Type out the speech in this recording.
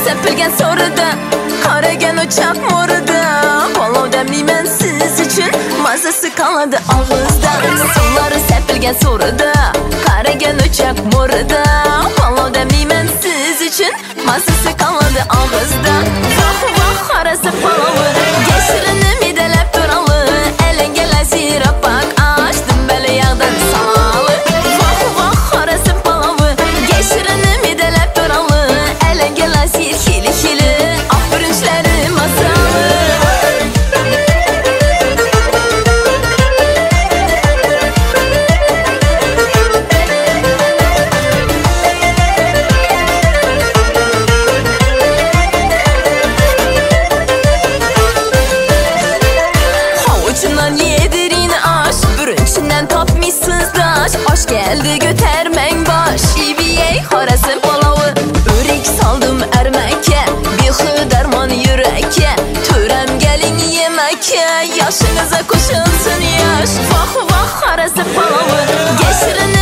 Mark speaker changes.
Speaker 1: sepilgen soruda, qaragan uçak moruda. Palov demliymen siz için, mazası kaladı ağızda. Suları sepilgen soruda, qaragan uçak moruda. Palov demliymen siz için, mazası kaladı ağızda. Vah vah arası palavı, geçirini midelep duralı. Elenge lazira bak, açtım böyle yağdan salı. Vah vah arası palavı, geçirini midelep duralı. Elenge lazir hili hili, aferünçleri masalı. Havucundan yedirini aş, bürünçünden tapmışsınız daş. Aş geldi götermen baş, İbiyey harasın palavı. Örek saldım ermeke, bir derman yüreke. Törem gelin yemeke, yaşınıza koşulsun yaş. Vah vah harası palavı, geçirin